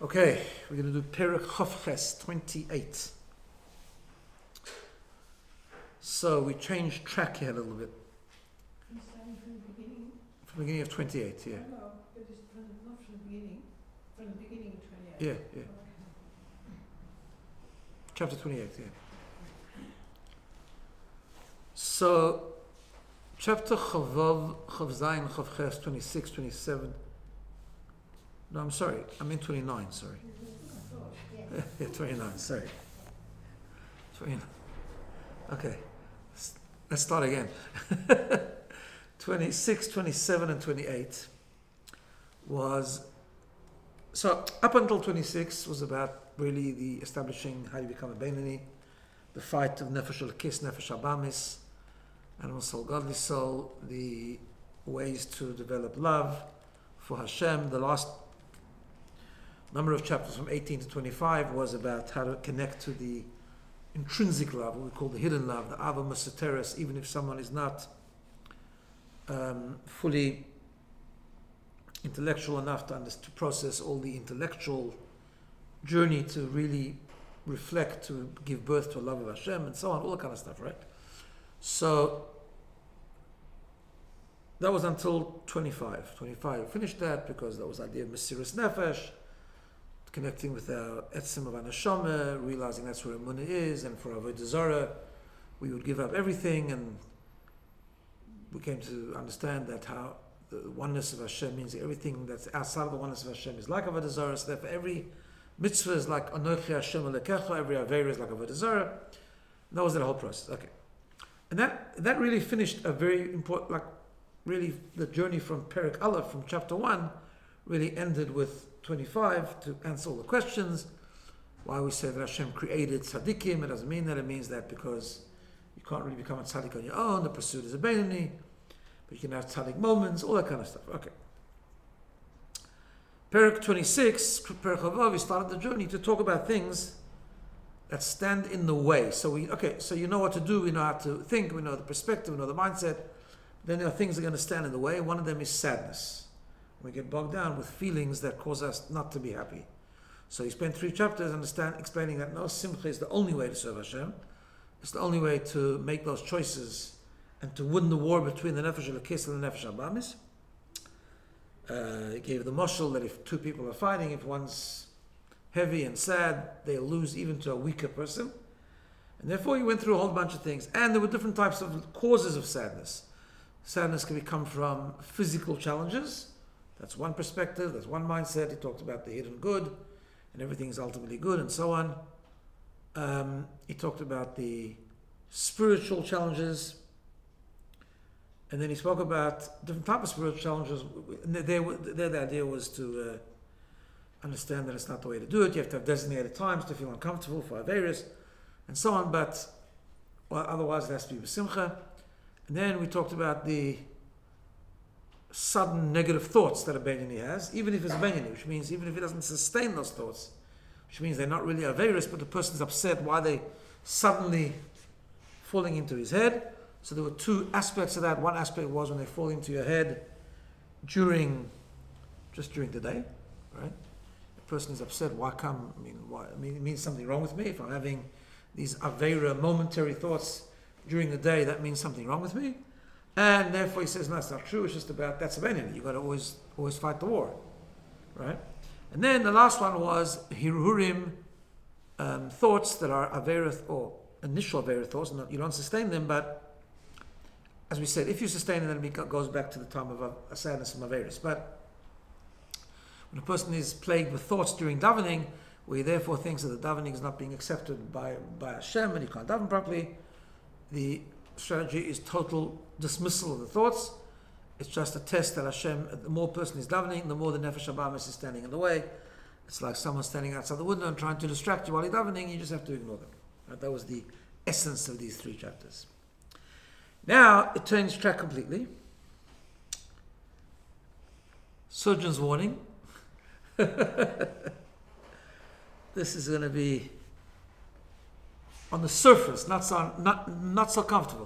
Okay, we're going to do Perek Chof 28. So we changed track here a little bit. From the beginning? From the beginning of 28, yeah. No, it is not from the beginning. From the beginning of 28. Yeah, yeah. Okay. Chapter 28, yeah. So, chapter Chavav, Chav Zayin, Chav Ches, 26, 27. No, I'm sorry. I mean 29, sorry. Yeah, 29, sorry. 29. Okay. Let's start again. 26, 27, and 28 was... So, up until 26 was about really the establishing how you become a Beinoni, the fight of Nefesh Elokis, Nefesh Abamis, animal soul, godly soul, the ways to develop love for Hashem. The last number of chapters from 18 to 25 was about how to connect to the intrinsic love, what we call the hidden love, the Ava Masateres, even if someone is not fully intellectual enough to process all the intellectual journey to really reflect, to give birth to a love of Hashem and so on, all that kind of stuff, right? So that was until 25. 25 finished that because that was the idea of Mesiras Nefesh, connecting with our Etzem of Anashama, realizing that's where Emunah is, and for Avodah Zarah we would give up everything, and we came to understand that how the oneness of Hashem means everything that's outside of the oneness of Hashem is like Avodah Zarah, so therefore every mitzvah is like Anochi Hashem Elokecha, every Aveira is like Avodah Zarah. That was the whole process. Okay. And that really finished a very important, like really the journey from Perek Aleph, from chapter 1, really ended with 25 to answer all the questions. Why we say that Hashem created tzaddikim, it doesn't mean that. It means that because you can't really become a tzaddik on your own, the pursuit is a Beinoni, but you can have tzaddik moments, all that kind of stuff. Okay. Perek 26, Perek Chavav, we started the journey to talk about things that stand in the way. So you know what to do, we know how to think, we know the perspective, we know the mindset. Then there are things that are going to stand in the way. One of them is sadness. We get bogged down with feelings that cause us not to be happy. So he spent 3 chapters explaining that no, simcha is the only way to serve Hashem. It's the only way to make those choices and to win the war between the Nefesh Elokis and the Nefesh Abamis. He gave the mashal that if 2 people are fighting, if one's heavy and sad, they'll lose even to a weaker person. And therefore he went through a whole bunch of things. And there were different types of causes of sadness. Sadness can come from physical challenges. That's one perspective, that's one mindset. He talked about the hidden good, and everything is ultimately good, and so on. He talked about the spiritual challenges, and then he spoke about different types of spiritual challenges. The idea was to understand that it's not the way to do it. You have to have designated times to feel uncomfortable for Averis, and so on, but otherwise it has to be with Simcha. And then we talked about the sudden negative thoughts that a Beinoni has, even if it's a Beinoni, which means even if he doesn't sustain those thoughts, which means they're not really Averis, but the person's upset why they suddenly falling into his head. So there were 2 aspects of that. One aspect was when they fall into your head just during the day, right? The person is upset, why come? It means something wrong with me. If I'm having these Aveira momentary thoughts during the day, that means something wrong with me. And therefore he says, no, that's not true. It's just about, that's a Beinoni. You've got to always fight the war, right? And then the last one was Hirurim, thoughts that are Aveirah or initial Aveirah thoughts. You don't sustain them, but as we said, if you sustain them, then it goes back to the time of a sadness from Aveirahs. But when a person is plagued with thoughts during davening, where he therefore thinks that the davening is not being accepted by Hashem and he can't daven properly, the strategy is total dismissal of the thoughts. It's just a test that Hashem, the more person is davening, the more the Nefesh Abamis is standing in the way. It's like someone standing outside the window and trying to distract you while you're davening, you just have to ignore them. Right? That was the essence of these 3 chapters. Now, it turns track completely. Surgeon's warning. This is going to be on the surface, not so comfortable.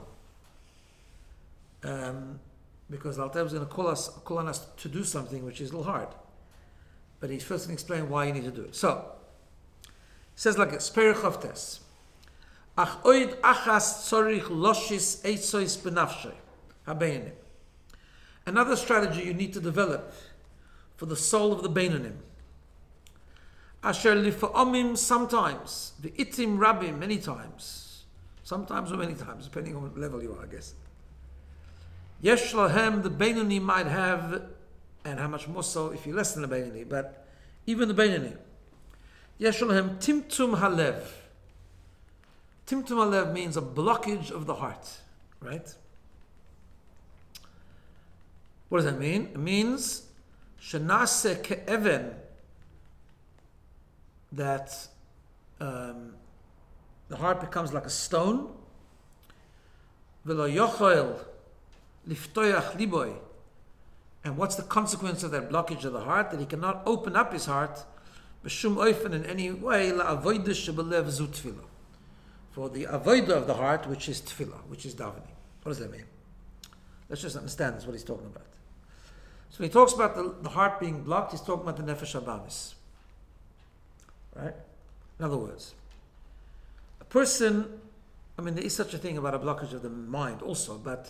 Because Alter is going to call on us to do something which is a little hard. But he's first going to explain why you need to do it. So, it says like this, Perich of Tes. Ach oid achas tzorich loshis eitzois benafshay. Habeinanim. Another strategy you need to develop for the soul of the Beinanim. Asher lifa'omim sometimes, v'itim rabim many times, sometimes or many times, depending on what level you are, I guess. Yesh lahem, the Beinani might have, and how much more so if you're less than the Beinani, but even the Beinani. Yesh lahem timtum halev. Timtum halev means a blockage of the heart, right? What does that mean? It means shenase ke'even, that the heart becomes like a stone. V'lo yochel liftoyach liboy. And what's the consequence of that blockage of the heart? That he cannot open up his heart b'shum oifen in any way la'avodah shebelev zu tefillah, for the avodah of the heart, which is tefillah, which is davening. What does that mean? Let's just understand this, what he's talking about. So when he talks about the heart being blocked, he's talking about the nefesh habamis. Right? In other words, a person, I mean, there is such a thing about a blockage of the mind also, but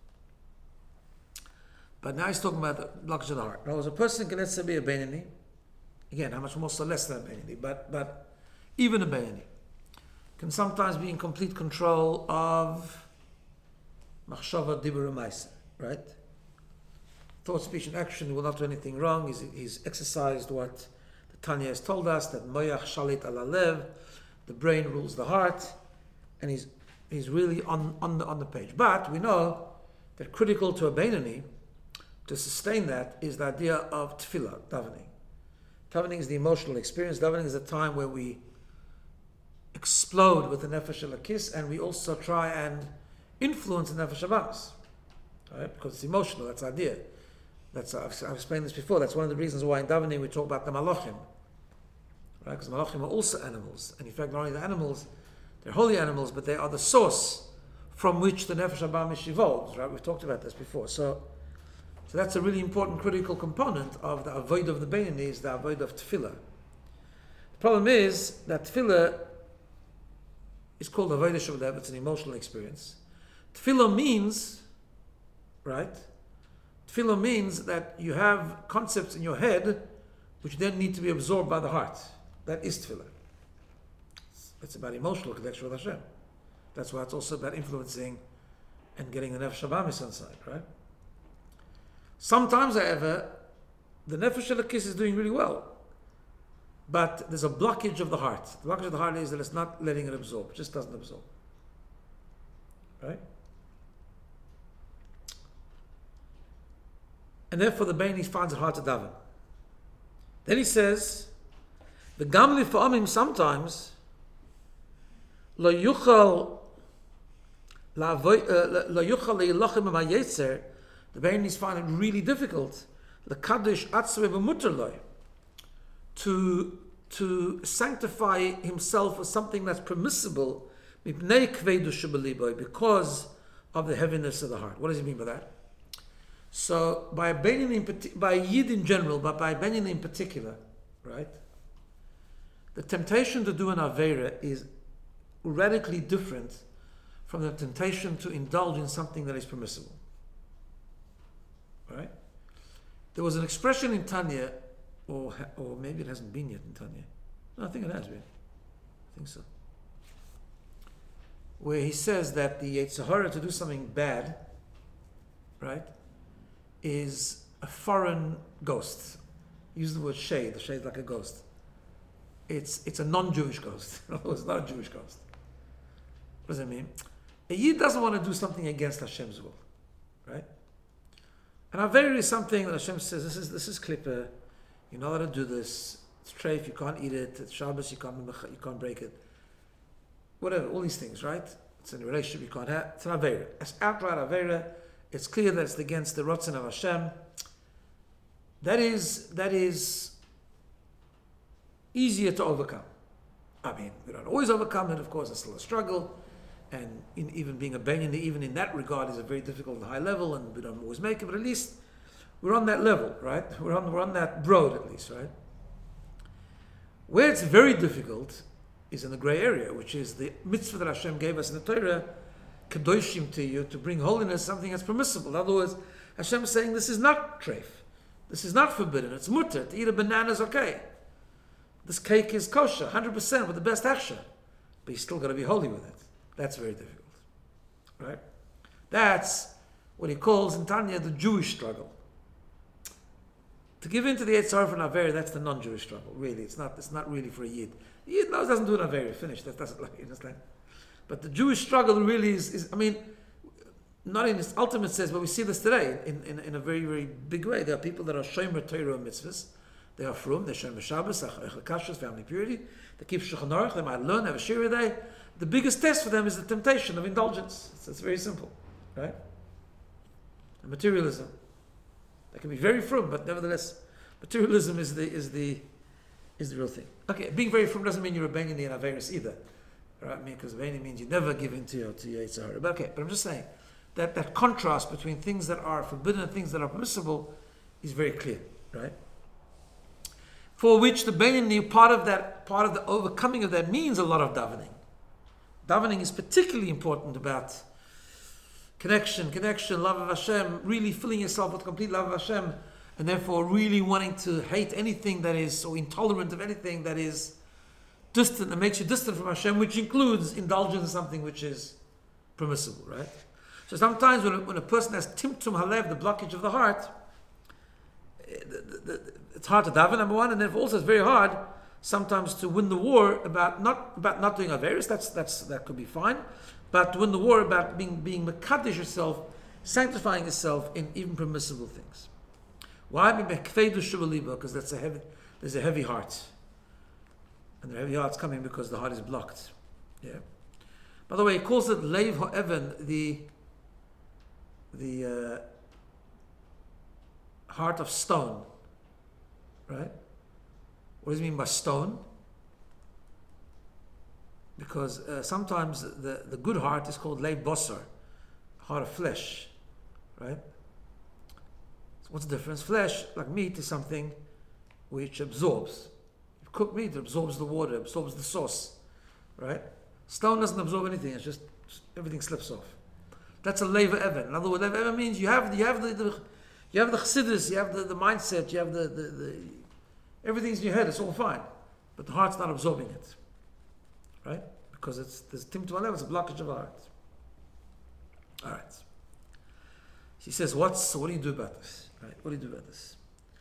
now he's talking about the blockage of the heart. In other words, a person can, let's say, be a Beinani. Again, how much more so less than a Beinani, but even a Beinani can sometimes be in complete control of machshava, dibur, and ma'aseh, right? Thought, speech, and action, he will not do anything wrong. He's exercised what the Tanya has told us, that moyach shalit ala lev, the brain rules the heart, and he's really on the page. But we know that critical to a Beinani, to sustain that, is the idea of tefillah, davening. Davening is the emotional experience. Davening is a time where we explode with the nefesh elokis, and we also try and influence the nefesh habamis, right? Because it's emotional. That's the idea. I've explained this before. That's one of the reasons why in davening we talk about the malachim, right? Because malachim are also animals, and in fact, not only the animals, they're holy animals, but they are the source from which the nefesh habamis evolves, right? We've talked about this before. So that's a really important, critical component of the avoid of the Beinani, is the avoid of tefillah. The problem is that tefillah is called avodah shebelev. It's an emotional experience. Tefillah means, right? Tefillah means that you have concepts in your head which then need to be absorbed by the heart. That is tefillah. It's about emotional connection with Hashem. That's why it's also about influencing and getting the nefesh habamis inside, right? Sometimes, however, the nefesh elokis is doing really well, but there's a blockage of the heart. The blockage of the heart is that it's not letting it absorb. It just doesn't absorb. Right? And therefore the Beinani finds it hard to daven. Then he says, the gamli fa'amim sometimes lo yuchal leilachim ha'yetzer. The Beinani's find it really difficult to sanctify himself as something that's permissible because of the heaviness of the heart. What does he mean by that? So by Beinani, by Yid in general, but by Beinani in particular, right? The temptation to do an Aveira is radically different from the temptation to indulge in something that is permissible. Right? There was an expression in Tanya, or maybe it hasn't been yet in Tanya. No, I think it has been. I think so. Where he says that the Yetzer Hara to do something bad, right, is a foreign ghost. Use the word shade. The shade is like a ghost. It's a non-Jewish ghost. It's not a Jewish ghost. What does that mean? A Yid doesn't want to do something against Hashem's will, right? And Aveira is something that Hashem says, this is klippa, you're not allowed to do this, it's treif, you can't eat it, it's Shabbos, you can't break it. Whatever, all these things, right? It's in a relationship you can't have. It's an Aveira. It's outright Aveira. It's clear that it's against the Ratzon of Hashem. That is easier to overcome. I mean, we don't always overcome it, of course, it's still a struggle. And even being a Beinani, even in that regard, is a very difficult and high level, and we don't always make it, but at least we're on that level, right? We're on that road, at least, right? Where it's very difficult is in the grey area, which is the mitzvah that Hashem gave us in the Torah, kedoshim to you, to bring holiness, something that's permissible. In other words, Hashem is saying this is not treif. This is not forbidden. It's mutter. To eat a banana is okay. This cake is kosher, 100% with the best aksha. But you still got to be holy with it. That's very difficult. Right? That's what he calls in Tanya the Jewish struggle. To give in to the Yetzer Hara for an Avera, that's the non-Jewish struggle. Really, it's not really for a Yid. The Yid knows doesn't do an Avera. Finished. That doesn't like you understand. But the Jewish struggle really is I mean, not in its ultimate sense, but we see this today in a very, very big way. There are people that are Shomer Torah mitzvahs. They are frum, they Shomer Shabbos, Kashrus, family purity. They keep Shulchan Aruch, they might learn, have a shira day. The biggest test for them is the temptation of indulgence. It's very simple, right? And materialism. They can be very frum, but nevertheless, materialism is the real thing. Okay, being very frum doesn't mean you're a Benini and Averis either. Right? I mean, because Benini means you never give in to your Yetzer Hara. But okay, but I'm just saying that contrast between things that are forbidden and things that are permissible is very clear, right? For which the Benini, part of the overcoming of that means a lot of davening. Davening is particularly important about connection, love of Hashem, really filling yourself with complete love of Hashem, and therefore really wanting to hate anything that is, or intolerant of anything that is distant, that makes you distant from Hashem, which includes indulgence in something which is permissible, right? So sometimes when a person has timtum halev, the blockage of the heart, it's hard to daven, number one, and then also it's very hard sometimes to win the war about not doing averis. That could be fine, but to win the war about being mekadesh yourself, sanctifying yourself in even permissible things. Why? Because there's a heavy heart, and the heavy heart's coming because the heart is blocked. Yeah. By the way, he calls it leiv ha'evan, the heart of stone, right? What does he mean by stone? Because sometimes the good heart is called leiv bosar, heart of flesh, right? So what's the difference? Flesh, like meat, is something which absorbs. You cook meat, it absorbs the water, absorbs the sauce, right? Stone doesn't absorb anything; it's just everything slips off. That's a leiv ha'evan. In other words, leiv ha'evan means you have the chassidus, you have the mindset, you have the everything's in your head, it's all fine. But the heart's not absorbing it. Right? Because there's timtum halev, it's a blockage of the heart. Alright. She says, what do you do about this? Right? What do you do about this?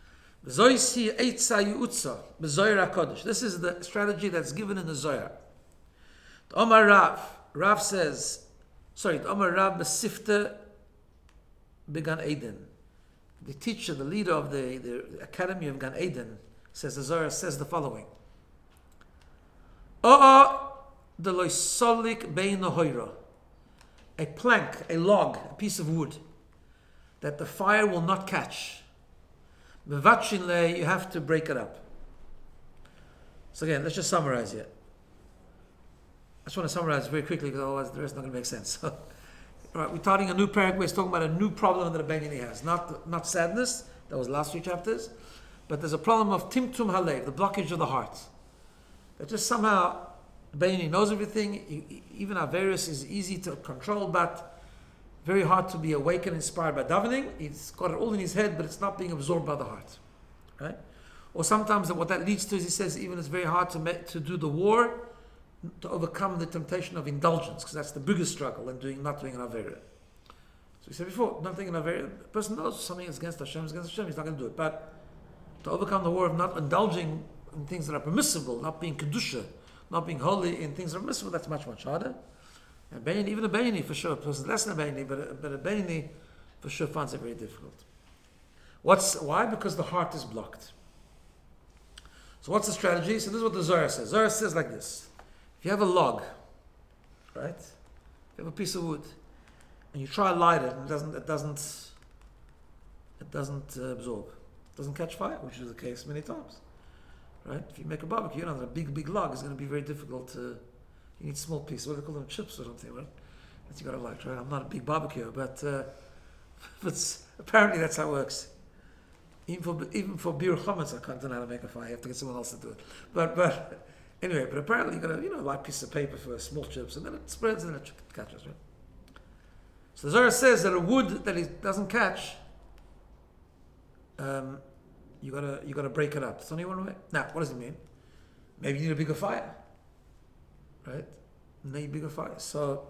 This is the strategy that's given in the Zohar. The Omar Rav says, the Omar Rav Besifta Began Eden. The teacher, the leader of the Academy of Gan Eden, says the Zohar says the following: the loisolik bein hoira, a plank, a log, a piece of wood that the fire will not catch. Mevachin le, you have to break it up. So again, let's just summarize here. I just want to summarize very quickly because otherwise the rest is not going to make sense. So, all right, we're starting a new paragraph. We're talking about a new problem that a Benini has. Not sadness, that was last few chapters, but there's a problem of timtum halev, the blockage of the heart. That just somehow Benini knows everything. Even Averis is easy to control, but very hard to be awakened, inspired by davening. He's got it all in his head, but it's not being absorbed by the heart, right? Or sometimes what that leads to is, he says, even it's very hard to do the war, to overcome the temptation of indulgence, because that's the biggest struggle in not doing an Avera. So we said before, not doing an Avera, the person knows something is against Hashem, he's not going to do it. But to overcome the war of not indulging in things that are permissible, not being kedusha, not being holy in things that are permissible, that's much, much harder. And Benini, even a Benini for sure, a person less than a Benini, but a Benini for sure finds it very difficult. Why? Because the heart is blocked. So what's the strategy? So this is what the Zohar says. Zohar says like this: if you have a log, right? If you have a piece of wood, and you try to light it, and it doesn't absorb, it doesn't catch fire, which is the case many times, right? If you make a barbecue, a big log is going to be very difficult to. You need small pieces. What do they call them? Chips or something, right? That you got to light, right? I'm not a big barbecue, but apparently that's how it works. Even for beer chametz, I can't know how to make a fire. You have to get someone else to do it. But anyway, but apparently you got a light piece of paper for small chips, and then it spreads and it catches, right? So the Zohar says that a wood that it doesn't catch, you gotta break it up. It's only one way. Now, what does it mean? Maybe you need a bigger fire, right? You need a bigger fire. So,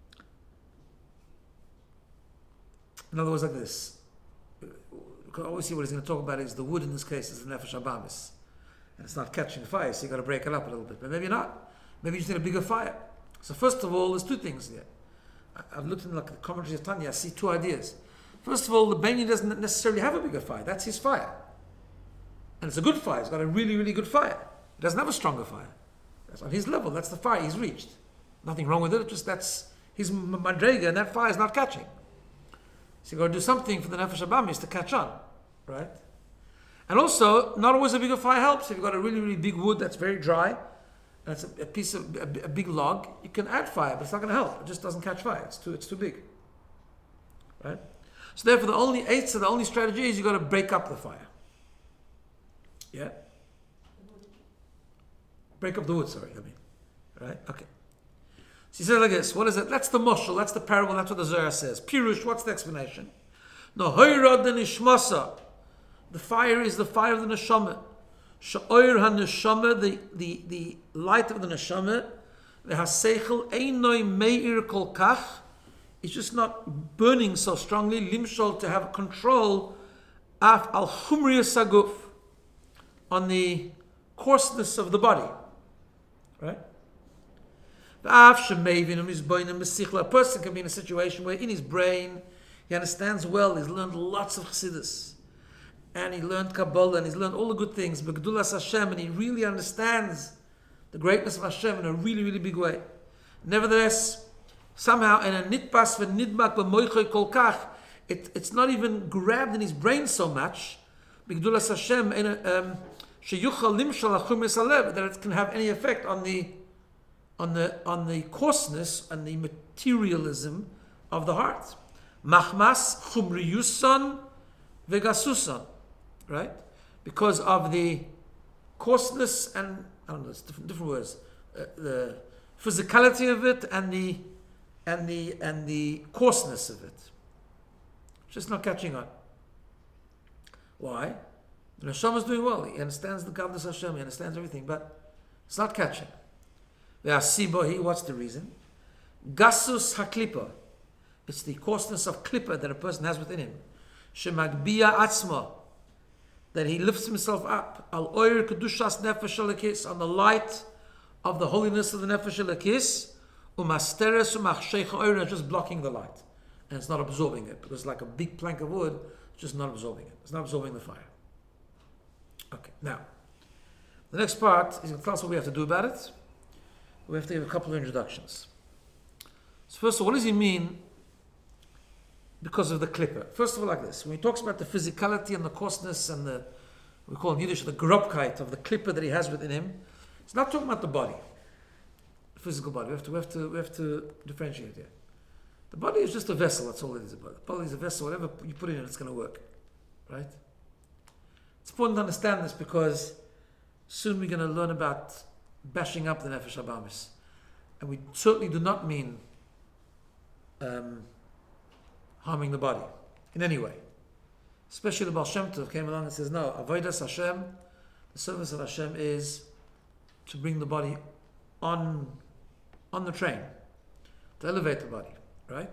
in other words, like this. You can always see what he's going to talk about is the wood in this case is the nefesh habamis, and it's not catching fire, so you got to break it up a little bit. But maybe not. Maybe you just need a bigger fire. So first of all, there's two things here. I've looked in the commentaries of Tanya. I see two ideas. First of all, the Beni doesn't necessarily have a bigger fire. That's his fire, and it's a good fire. It's got a really, really good fire. It doesn't have a stronger fire. That's on his level. That's the fire he's reached. Nothing wrong with it. Just that's his madrega, and that fire is not catching. So you've got to do something for the nefesh habamis to catch on, right? And also, not always a bigger fire helps. If you've got a really, really big wood that's very dry, and it's a piece of a big log, you can add fire, but it's not going to help. It just doesn't catch fire. It's too big, right? So therefore, the only strategy is you've got to break up the fire. Yeah, break up the wood. Sorry, right? Okay. So he says like this, what is it? That's the moshel, that's the parable, that's what the Zohar says. Pirush, what's the explanation? No, hoyrad the nishmasa. The fire is the fire of the neshama. Sha'oir ha-neshama, the light of the neshama. The ha-seichel einoi meir kol kach. It's just not burning so strongly. Limshol, to have control af al chumriya saguf, on the coarseness of the body. Right? A person can be in a situation where in his brain he understands well, he's learned lots of chassidus, and he learned Kabbalah, and he's learned all the good things, Begdulas Hashem, and he really understands the greatness of Hashem in a really, really big way. Nevertheless, somehow in a nitpas v'nidmak v'moichoy kol kach, it's not even grabbed in his brain so much, Begdulas Hashem, sheyuchal limshal achum yisalev, that it can have any effect on the coarseness and the materialism of the heart. Machmas chumriyusan vegasusan, right? Because of the coarseness and, I don't know, it's different words, the physicality of it and the coarseness of it. It's just not catching on. Why? The neshama is doing well. He understands the godless Hashem. He understands everything, but it's not catching. What's the reason? Gasus haklipa. It's the coarseness of klippa that a person has within him. Shemagbiya atzma. That he lifts himself up. Al oir kedushas nefesh elokis, on the light of the holiness of the nefesh elokis. Umasteres umachsheich oir, just blocking the light. And it's not absorbing it. Because like a big plank of wood, it's just not absorbing it. It's not absorbing the fire. Okay, now, the next part is going to tell us what we have to do about it. We have to give a couple of introductions. So first of all, what does he mean because of the klippa? First of all, like this. When he talks about the physicality and the coarseness and the, we call in Yiddish, the grobkeit of the klippa that he has within him, he's not talking about the body, the physical body. We have to differentiate here. The body is just a vessel, that's all it is about. The body is a vessel, whatever you put in it, it's going to work. Right? It's important to understand this because soon we're going to learn about bashing up the nefesh habamis, and we certainly do not mean harming the body in any way. Especially the Baal Shem Tov came along and says, no, avodas Hashem, the service of Hashem is to bring the body on the train, to elevate the body, right?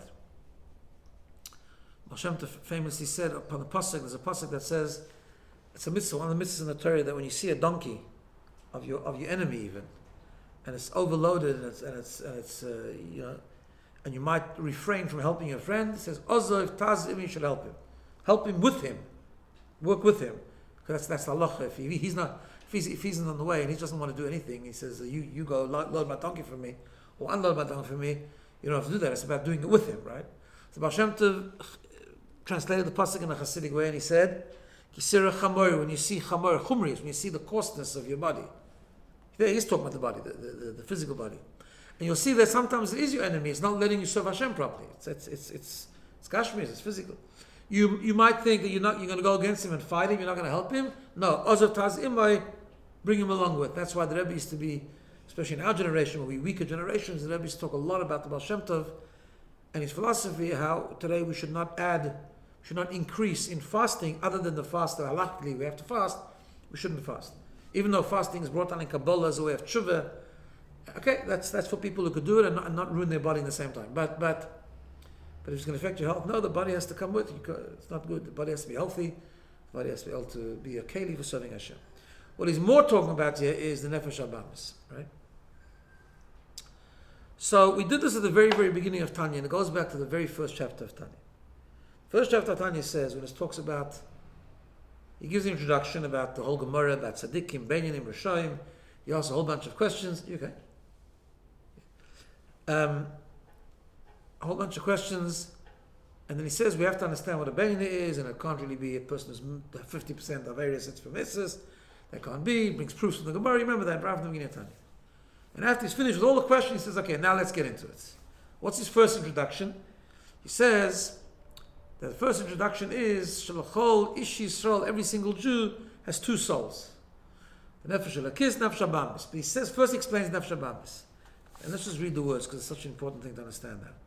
Baal Shem Tov famously said upon the pasuk, there's a pasuk that says, it's a mitzvah, one of the mitzvahs in the Torah, that when you see a donkey of your enemy even, and it's overloaded and it's and you might refrain from helping your friend, it says Ozov Tazim, you should help him with him, work with him, because that's the halacha. If he's on the way and he doesn't want to do anything, he says you go load my donkey for me or unload my donkey for me. You don't have to do that. It's about doing it with him, right? So Baal Shem Tov translated the pasuk in a Hasidic way, and he said, Kisira chamor, when you see chamor, chumris, when you see the coarseness of your body. There he's talking about the body, the physical body. And you'll see that sometimes it is your enemy. It's not letting you serve Hashem properly. It's gashmis, it's physical. You might think that you're going to go against him and fight him. You're not going to help him. No, Ozav Taz Imai, bring him along with. That's why the Rebbe used to be, especially in our generation, where we weaker generations, the Rebbe used to talk a lot about the Baal Shem Tov and his philosophy. How today we should not increase in fasting, other than the fast that halachically we have to fast. We shouldn't fast, even though fasting is brought down in Kabbalah as a way of tshuva. Okay, that's for people who could do it and not ruin their body in the same time. But if it's going to affect your health, no, the body has to come with. It's not good. The body has to be healthy. The body has to be able to be a keli for serving Hashem. What he's more talking about here is the nefesh habamis, right? So we did this at the very, very beginning of Tanya, and it goes back to the very first chapter of Tanya. First chapter of Tanya says, when it talks about, he gives an introduction about the whole Gemara, about tzaddikim, benyanim, rashaim. He asks a whole bunch of questions. You okay? A whole bunch of questions, and then he says we have to understand what a benina is, and it can't really be a person who's 50% of areas it's from Mitzvahs. That can't be. He brings proofs from the Gemara. Remember that, Rav Navini Tanya. And after he's finished with all the questions, he says, okay, now let's get into it. What's his first introduction? He says that the first introduction is Shalachol Ish Yisrael, every single Jew has two souls. The Nefesh Elokis, Nefesh Habamis. But he says, first he explains Nefesh Habamis. And let's just read the words, because it's such an important thing to understand that.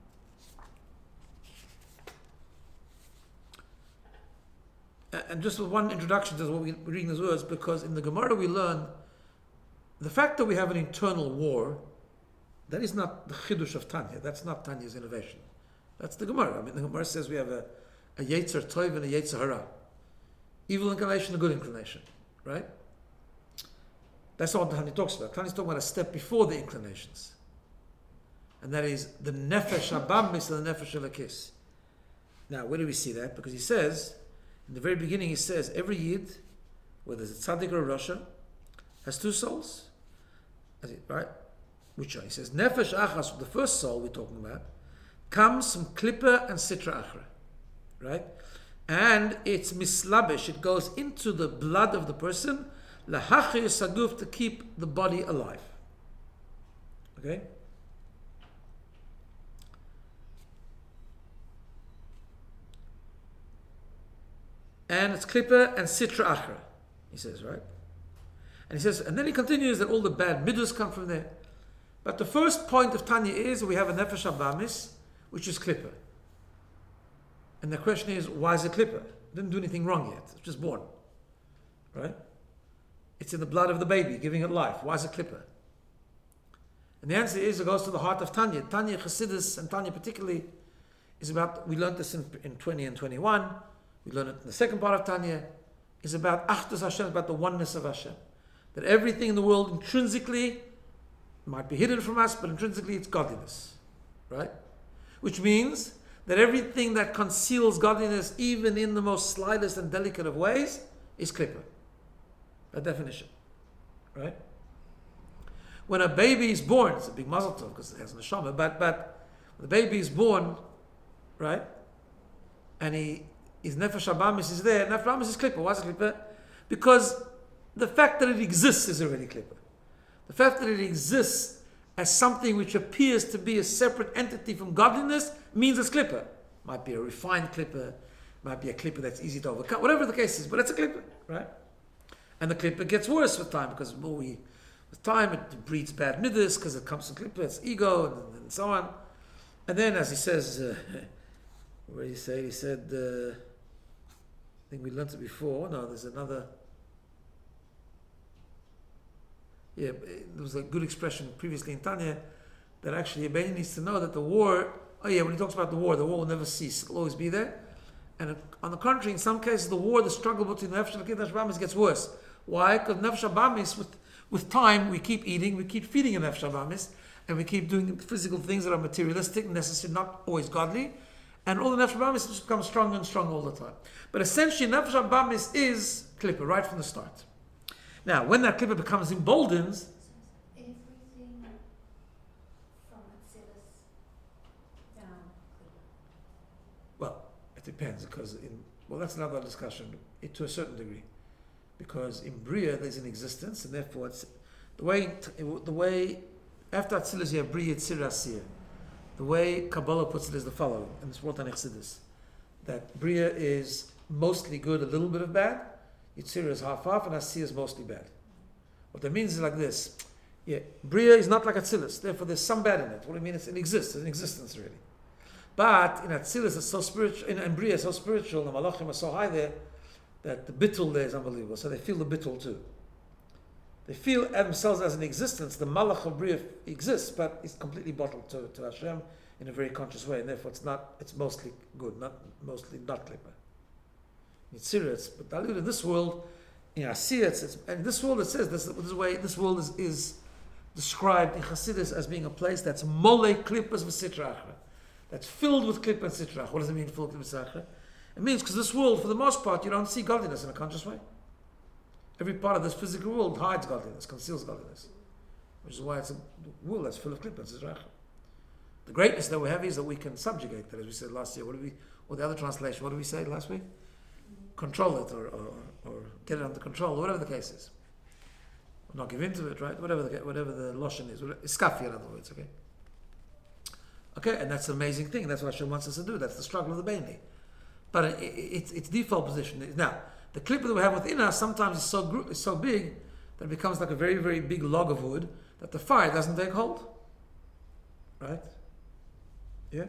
And just with one introduction to what we're reading these words, because in the Gemara we learn the fact that we have an internal war, that is not the Chidush of Tanya. That's not Tanya's innovation. That's the Gemara. I mean, the Gemara says we have a Yetzer Tov and a Yetzer Hara. Evil inclination, a good inclination. Right? That's not what Tanya talks about. Tanya's talking about a step before the inclinations. And that is the Nefesh Habamis and the Nefesh Elokis. Now, where do we see that? Because he says, in the very beginning, he says every Yid, whether it's a tzaddik or a rasha, has two souls. Right? Which are? He says nefesh achas, the first soul we're talking about, comes from klippa and sitra achra. Right? And it's mislabish. It goes into the blood of the person, lahachir saguf, to keep the body alive. Okay? And it's klippa and sitra achra, he says, right? And he says, and then he continues that all the bad midos come from there. But the first point of Tanya is we have a nefesh habamis, which is klippa. And the question is, why is it klippa? It didn't do anything wrong yet. It's just born. Right? It's in the blood of the baby, giving it life. Why is it klippa? And the answer is, it goes to the heart of Tanya. Tanya Chassidus, and Tanya particularly, is about, we learned this in 20 and 21, we learn it in the second part of Tanya, is about Achdus Hashem, about the oneness of Hashem. That everything in the world intrinsically might be hidden from us, but intrinsically it's godliness. Right? Which means that everything that conceals godliness, even in the most slightest and delicate of ways, is klippa. A definition. Right? When a baby is born, it's a big mazel tov because it has a neshama, but when the baby is born, right? And his nefesh habamis is there. Nefesh habamis is klippa. Why is it klippa? Because the fact that it exists is already klippa. The fact that it exists as something which appears to be a separate entity from godliness means it's klippa. Might be a refined klippa, might be a klippa that's easy to overcome, whatever the case is, but it's a klippa, right? And the klippa gets worse with time because with time it breeds bad midas because it comes from klippa, it's ego and so on. And then, as he says, where did he say? He said, I think we learned it before. No, there's another. Yeah, there was a good expression previously in Tanya that actually Abeni needs to know that the war, when he talks about the war will never cease. It'll always be there. And on the contrary, in some cases, the struggle between Nefesh Elokis and Nefesh Habamis gets worse. Why? Because Nefesh Habamis, with time, we keep eating, we keep feeding a Nefesh Habamis, and we keep doing physical things that are materialistic, necessary, not always godly. And all the Nefesh Habamis just become stronger and stronger all the time. But essentially, Nefesh Habamis is klippa, right from the start. Now, when that klippa becomes emboldened, everything from Atzilus down. well, it depends, because that's another discussion, to a certain degree. Because in Bria there's an existence, and therefore it's the way after Atzilus you have Bria Tzir Asir. The way Kabbalah puts it is the following, and it's brought on Chassidus. that Bria is mostly good, a little bit of bad. Yitzira is half-half, and Asiya is mostly bad. What that means is like this. Yeah, Bria is not like Atzilus, therefore there's some bad in it. What do I mean? It's in existence really. But in Atzilus it's so spiritual, in Bria it's so spiritual, the Malachim are so high there, that the bittul there is unbelievable. So they feel the bittul too. They feel themselves as an existence. The Malach of Bria exists, but it's completely bottled to Hashem in a very conscious way, and therefore it's mostly good, mostly not Klippa. In Yitzira, it's but diluted in this world. In Asiya, and in this world it says this way. This world is described in Chassidus as being a place that's mole klippas v'sitra achra, that's filled with klippa and sitra achra. What does it mean, filled with sitra achra? It means because this world, for the most part, you don't see godliness in a conscious way. Every part of this physical world hides godliness, conceals godliness, which is why it's a world that's full of klippa and sitra achra. The greatness that we have is that we can subjugate that, as we said last year. Or the other translation, what did we say last week? Control it or get it under control, whatever the case is. Not give in to it, right? Whatever the lotion is. Iskafi, in other words, okay? Okay, and that's an amazing thing. That's what Hashem wants us to do. That's the struggle of the Bainli. But it's default position. Now, the clip that we have within us sometimes is so big that it becomes like a very, very big log of wood that the fire doesn't take hold. Right? Yeah?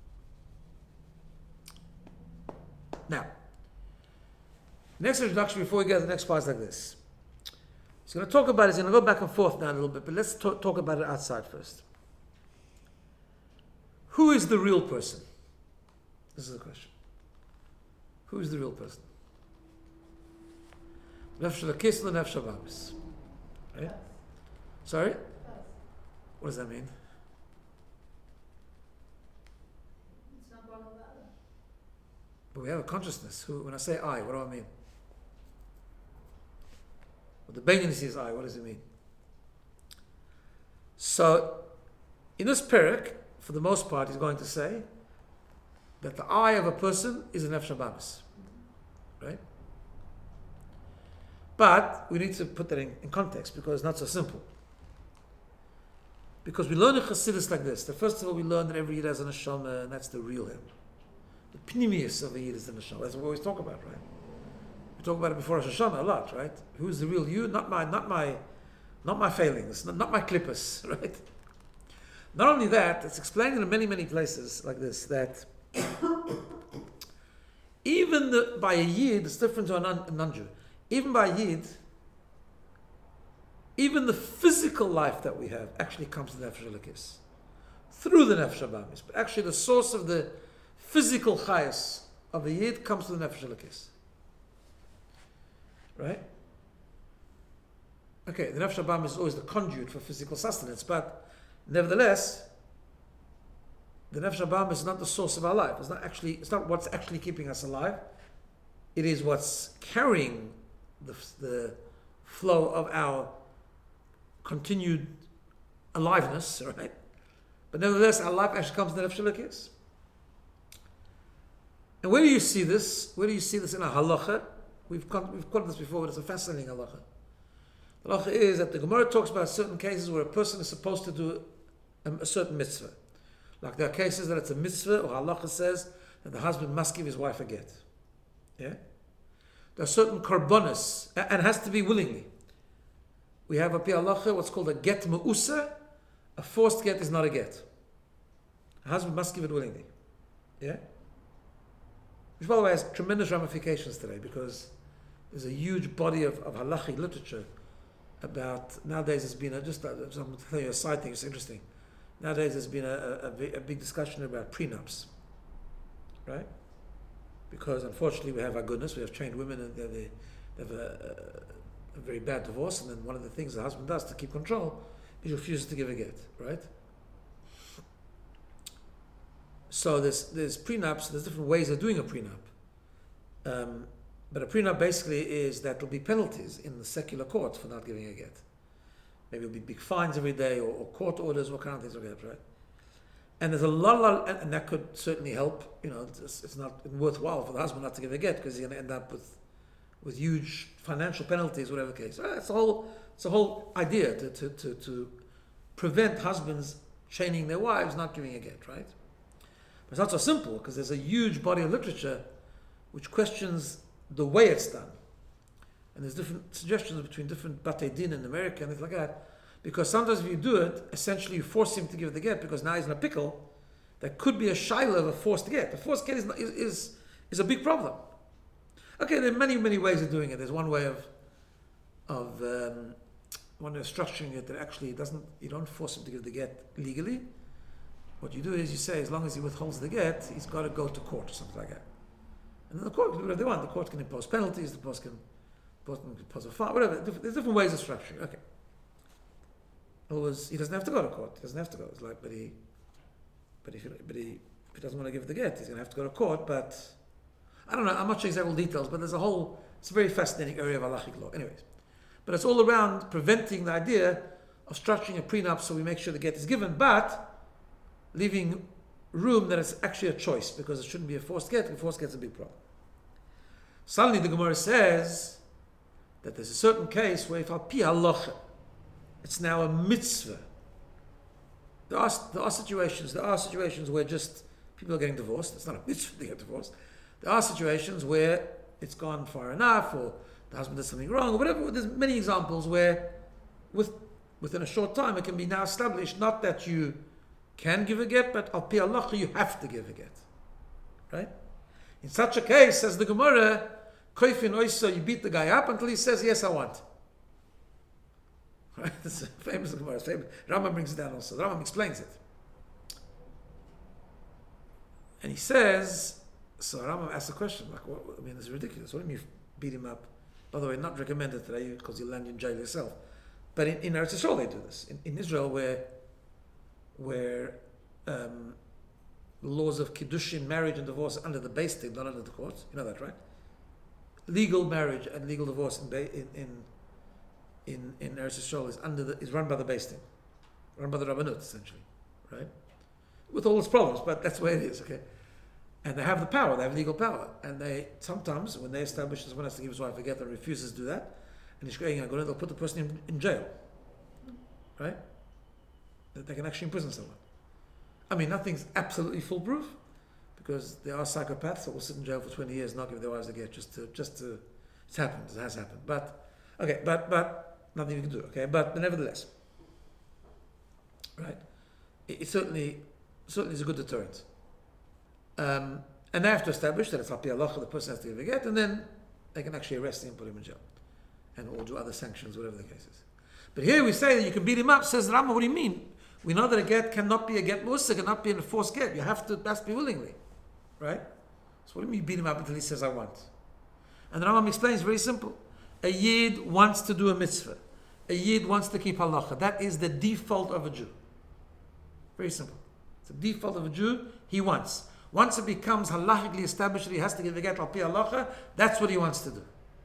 Now, next introduction before we get to the next part is like this. He's going to talk about it. He's going to go back and forth now a little bit, but let's talk about it outside first. Who is the real person? This is the question. Who is the real person? Nefesh Elokis or Nefesh Abamis? Right? Sorry? What does that mean? It's not one or the other. But we have a consciousness. When I say I, what do I mean? When the Benjamin says I, what does it mean? So, in this parak, for the most part, he's going to say that the I of a person is a Nefesh Abamis. Right? But we need to put that in context because it's not so simple. Because we learn in Chassidus like this. That first of all, we learn that every Yid has a neshama, and that's the real him. The pnimius of a Yid is the neshama. That's what we always talk about, right? We talk about it before Rosh Hashanah a lot, right? Who's the real you? Not my failings, not my clippers, right? Not only that, it's explained in many, many places like this, that even by a Yid, it's different to a non-Jew. Even by a Yid, even the physical life that we have actually comes to the Nefesh Elokis through the Nefesh Abamis. But actually the source of the physical chayas of a Yid comes to the Nefesh Elokis. Right? Okay, the Nefesh Abamis is always the conduit for physical sustenance, but nevertheless, the Nefesh Abamis is not the source of our life. It's not what's actually keeping us alive. It is what's carrying the flow of our continued aliveness, right? But nevertheless, our life actually comes to the Nefesh Elokis. And where do you see this? Where do you see this in a halacha? We've quoted this before, but it's a fascinating halacha. The halacha is that the Gemara talks about certain cases where a person is supposed to do a certain mitzvah. Like there are cases that it's a mitzvah, or halacha says that the husband must give his wife a get. Yeah? There are certain korbanos, and it has to be willingly. We have a pi halacha, what's called a get me'usa. A forced get is not a get. A husband must give it willingly. Yeah? Which, by the way, has tremendous ramifications today because there's a huge body of halachic literature about, nowadays there's been, I'm going to tell you a side thing, it's interesting. Nowadays there's been a big discussion about prenups. Right? Because unfortunately we have our goodness, we have trained women and they have a very bad divorce, and then one of the things the husband does to keep control is he refuses to give a get, right? So there's prenups, there's different ways of doing a prenup. But a prenup basically is that there will be penalties in the secular court for not giving a get. Maybe it'll be big fines every day, or court orders, what kind of things will get, right? And there's a lot, and that could certainly help. You know, it's not worthwhile for the husband not to give a get because he's going to end up with huge financial penalties, whatever the case. It's a whole idea to prevent husbands chaining their wives not giving a get, right? It's not so simple because there's a huge body of literature which questions the way it's done. And there's different suggestions between different Batei Din in America and things like that. Because sometimes if you do it, essentially you force him to give the get because now he's in a pickle. That could be a shaila of a forced get. A forced get is a big problem. Okay, there are many, many ways of doing it. There's one way of structuring it that actually you don't force him to give the get legally. What you do is you say, as long as he withholds the get, he's got to go to court or something like that. And then the court can do whatever they want. The court can impose penalties, the court can impose a fine, whatever. There's different ways of structuring. Okay. He doesn't have to go to court. He doesn't have to go. It's like, but if he doesn't want to give the get, he's going to have to go to court. But I don't know. I'm not sure exact details, but it's a very fascinating area of halachic law. Anyways, but it's all around preventing the idea of structuring a prenup so we make sure the get is given, but leaving room that it's actually a choice because it shouldn't be a forced get. A forced get's a big problem. Suddenly the Gemara says that there's a certain case where if al pi halacha, it's now a mitzvah. There are situations where just people are getting divorced. It's not a mitzvah to get divorced. There are situations where it's gone far enough, or the husband did something wrong, or whatever. There's many examples where, within a short time, it can be now established not that you can give a get, but al pi halacha you have to give a get. Right? In such a case, says the Gemara, koifin oisa, you beat the guy up until he says, yes, I want. Right? It's a famous Gemara. Rambam brings it down also. The Rambam explains it. And he says, so Rambam asks a question, like, this is ridiculous. What do you mean you beat him up? By the way, not recommended today because you'll land in jail yourself. But in Eretz Yisrael they do this. In Israel where the laws of kiddushin, marriage and divorce are under the Beis Din, not under the courts. You know that, right? Legal marriage and legal divorce in Eretz Yisrael is run by the Beis Din, run by the Rabbanut essentially, right? With all its problems, but that's the way it is, okay? And they have the power, they have legal power, and they sometimes when they establish someone has to give his wife a get and refuses to do that, and he's going, they'll put the person in jail, right? They can actually imprison someone. I mean, nothing's absolutely foolproof because there are psychopaths that will sit in jail for 20 years and not give their wives a get just to it's happened, it has happened, but nothing you can do, okay? But nevertheless, right? It certainly is a good deterrent. And they have to establish that it's al pi halacha, the person has to give a get, and then they can actually arrest him and put him in jail. And or do other sanctions, whatever the case is. But here we say that you can beat him up, says Rambam, what do you mean? We know that a get cannot be a get musa, cannot be a forced get. You have to, that's be willingly. Right? So what do you mean you beat him up until he says, I want? And the Rambam explains, very simple. A yid wants to do a mitzvah. A yid wants to keep halacha. That is the default of a Jew. Very simple. It's the default of a Jew. He wants. Once it becomes halachically established that he has to give a get al pi halacha, that's what he wants to do.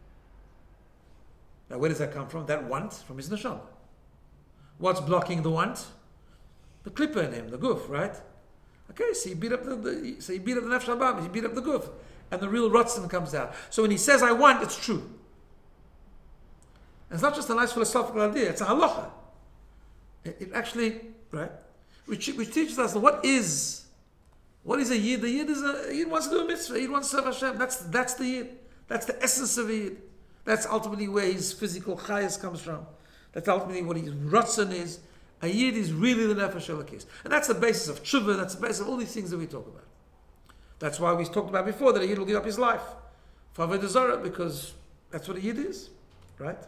Now where does that come from? That want from his neshama. What's blocking the want? The klippa in him, the guf, right? Okay, so he beat up the nefesh habam, he beat up the guf, and the real rotzen comes out. So when he says I want, it's true. And it's not just a nice philosophical idea, it's a halacha. It actually, right? Which teaches us what is a yid? The yid wants to do a mitzvah, he wants to serve Hashem. That's the yid. That's the essence of a yid. That's ultimately where his physical chayas comes from. That's ultimately what his ratzon is. A yid is really the nefesh elokis. And that's the basis of tshuva, that's the basis of all these things that we talk about. That's why we talked about before that a yid will give up his life for avodah zarah, because that's what a yid is, right?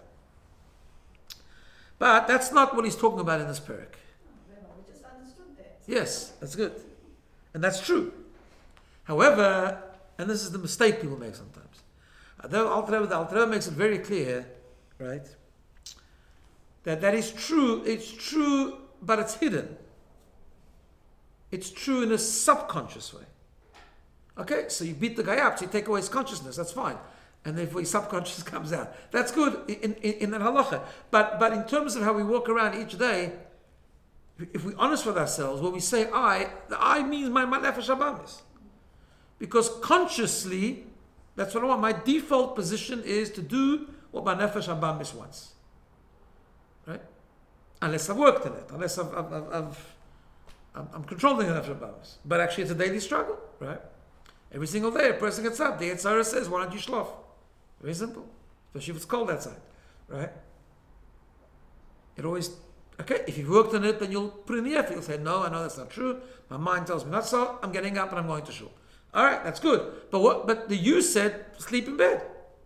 But that's not what he's talking about in this parak. We just understood that. Yes, that's good. And that's true. However, and this is the mistake people make sometimes. The Alter Rebbe makes it very clear, right? That is true. It's true, but it's hidden. It's true in a subconscious way. Okay, so you beat the guy up, so you take away his consciousness. That's fine, and therefore his subconscious comes out. That's good in that halacha. But in terms of how we walk around each day, if we're honest with ourselves, when we say the I means my nefesh habamis, because consciously, that's what I want. My default position is to do what my nefesh habamis wants. Right? Unless I've worked in it, unless I've I'm controlling the nefesh habamis. But actually it's a daily struggle, right? Every single day a person gets up, the Yetzer Hara says, why don't you shlof? Very simple. Especially if it's cold outside, right? It always, okay, if you've worked on it, then you'll put in the effort. You'll say, no, I know that's not true. My mind tells me not so. I'm getting up and I'm going to shul. All right, that's good. But the you said, sleep in bed.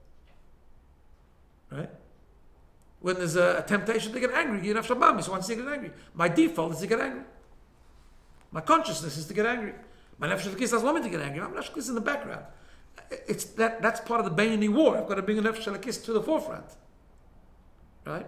Right? When there's a temptation to get angry, you have Shabbat, so once you get angry. My default is to get angry. My consciousness is to get angry. My nefesh halakis doesn't want me to get angry. My nefesh halakis is in the background. It's that's part of the Beinoni war. I've got to bring a nefesh halakis to the forefront. Right?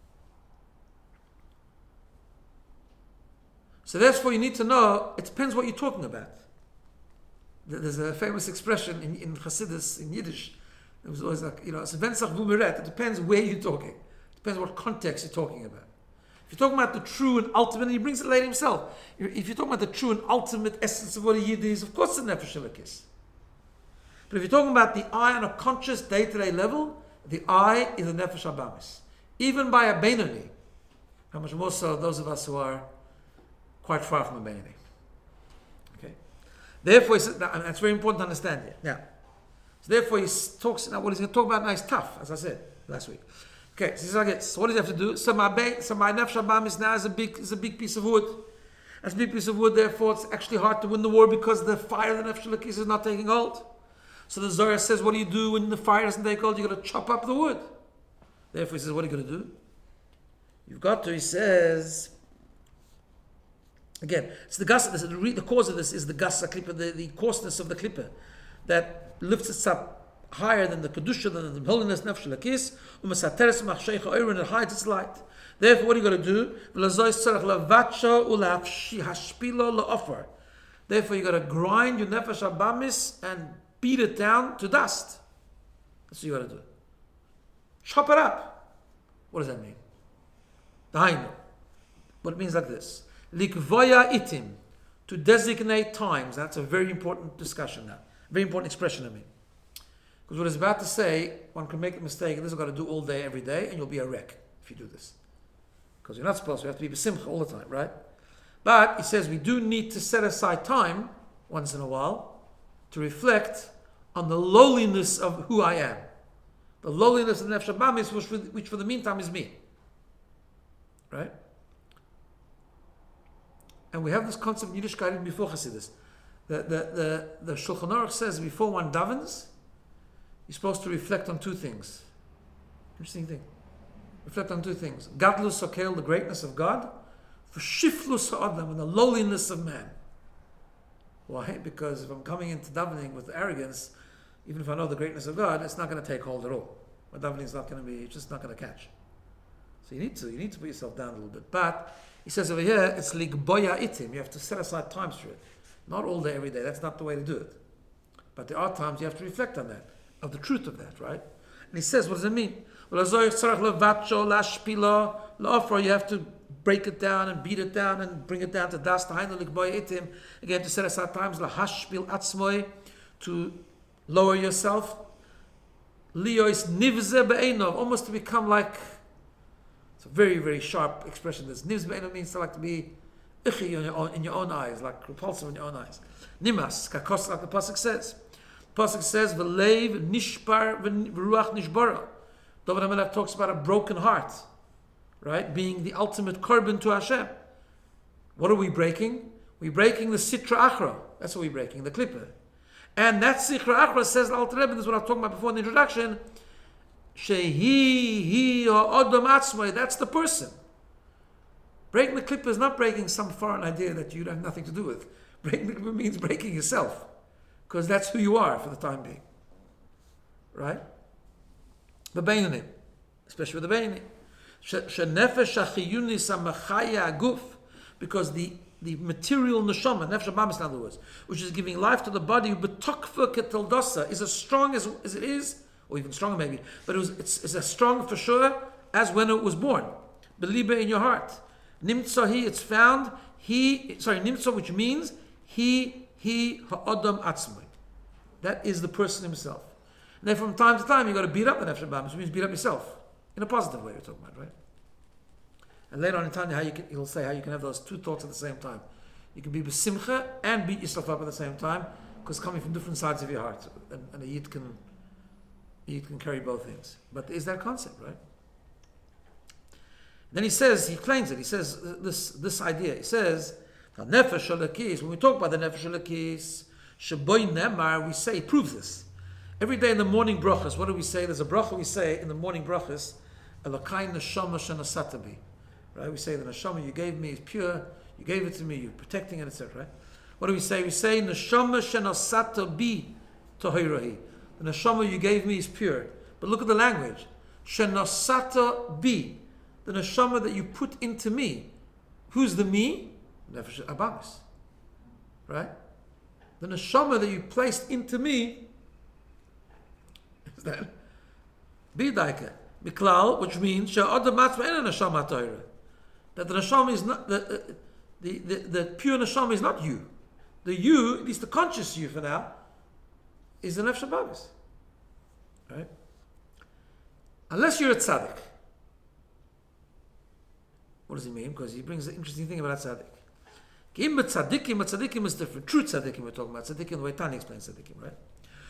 So therefore you need to know, it depends what you're talking about. There's a famous expression in Chassidus, in Yiddish. It was always like, it's it depends where you're talking. It depends what context you're talking about. If you're talking about the true and ultimate, and he brings it later himself. If you're talking about the true and ultimate essence of what a Yid is, of course it's a nefesh halakis. But if you're talking about the I on a conscious day-to-day level, the I is a nefesh habamis. Even by a Beinoni. How much more so those of us who are quite far from a Beinoni. Okay? Therefore, he says, and that's very important to understand here. Now, so therefore he talks, now what he's going to talk about now is tough, as I said last week. Okay, so he's like this. So what does he have to do? So my nefesh habamis now is a big piece of wood. That's a big piece of wood, therefore it's actually hard to win the war because the fire of the nefesh halakis is not taking hold. So the Zohar says, what do you do when the fire doesn't take hold? You've got to chop up the wood. Therefore he says, what are you going to do? You've got to, he says, again, it's the gas. The cause of this is the gas klipa, the coarseness of the klipa that lifts us up higher than the kedusha, than the holiness nefesh halakis, u'masateres machsheicha oirin, it hides its light. Therefore, what are you going to do? Therefore, you got to grind your nefesh habamis and beat it down to dust. That's what you got to do. Chop it up. What does that mean? Dahainu. What it means like this: likvoya itim, to designate times. That's a very important discussion now. Very important expression, I mean. Because what it's about to say, one can make the mistake, and this is what I've got to do all day, every day, and you'll be a wreck if you do this. Because you're not supposed to, you have to be b'simcha all the time, right? But he says we do need to set aside time, once in a while, to reflect on the lowliness of who I am. The lowliness of the nefesh habamis, which for the meantime is me. Right? And we have this concept in Yiddishkeit even before Chassidus. The Shulchan Aruch says before one davens, you're supposed to reflect on two things. Interesting thing. Reflect on two things. Gadlus Sokel, the greatness of God, for Shiflus Ha'adam, and the lowliness of man. Why? Because if I'm coming into davening with arrogance, even if I know the greatness of God, it's not going to take hold at all. My davening is not going to be, it's just not going to catch. So you need to put yourself down a little bit. But he says over here, it's ligboya itim. You have to set aside times for it. Not all day, every day. That's not the way to do it. But there are times you have to reflect on that, of the truth of that, right? And he says, what does it mean? Well, you have to break it down and beat it down and bring it down to dust. Again, to set aside times, to lower yourself. Almost to become like, it's a very, very sharp expression. This nivz be'eno means to like to be in your own eyes, like repulsive in your own eyys. Nimas, kakos, like the pasuk says. The pasuk says, "V'leiv nishbar v'ruach nishbara." David HaMelech talks about a broken heart, right? Being the ultimate korban to Hashem. What are we breaking? We're breaking the sitra achra. That's what we're breaking, the klippa. And that sitra achra says the Alter Rebbe, this is what I was talking about before in the introduction, shehi ha'odom atzmai, that's the person. Breaking the klippa is not breaking some foreign idea that you have nothing to do with. Breaking the klippa means breaking yourself. Because that's who you are for the time being. Right? The Beinoni, especially with the Beinoni. Shenefesh hachiyuni samachaya aguf, because the material neshama, nefesh habamis in other words, which is giving life to the body, betokfa keteldosa, is as strong as it is, or even stronger maybe, but it's as strong for sure as when it was born. Believe it in your heart. Nimtza it's found, nimtza, which means he ha'adam atzmai. That is the person himself. And then from time to time, you've got to beat up the nefesh habamis, which means beat up yourself. In a positive way, we're talking about, right? And later on in Tanya, he'll say how you can have those two thoughts at the same time. You can be besimcha and beat yourself up at the same time, because it's coming from different sides of your heart, and a yid can carry both things. But is that concept, right? Then he claims it. He says this idea. He says, "Nefesh halakis." When we talk about the nefesh halakis, sheboy nemar, we say, he proves this. Every day in the morning brachas, what do we say? There's a bracha we say in the morning brachas, Elokai neshama shenasatabi. Right? We say the neshama you gave me is pure, you gave it to me, you're protecting it, etc. Right? What do we say? We say neshama shenasatabi tohirahi. The neshama you gave me is pure. But look at the language. Shenasata bi. The neshama that you put into me. Who's the me? Nefesh abamis. Right? The neshama that you placed into me is that bidaika miklal, which means she'adam matzma en neshama toira. That the neshama is not the pure neshama is not you. The you, at least the conscious you for now, is the nefesh abamis. Right? Unless you're a tzaddik. What does he mean? Because he brings an interesting thing about tzaddik. Tzaddikim is different. True tzaddikim we're talking about. Tzaddikim, the way Tani explains tzaddikim, right?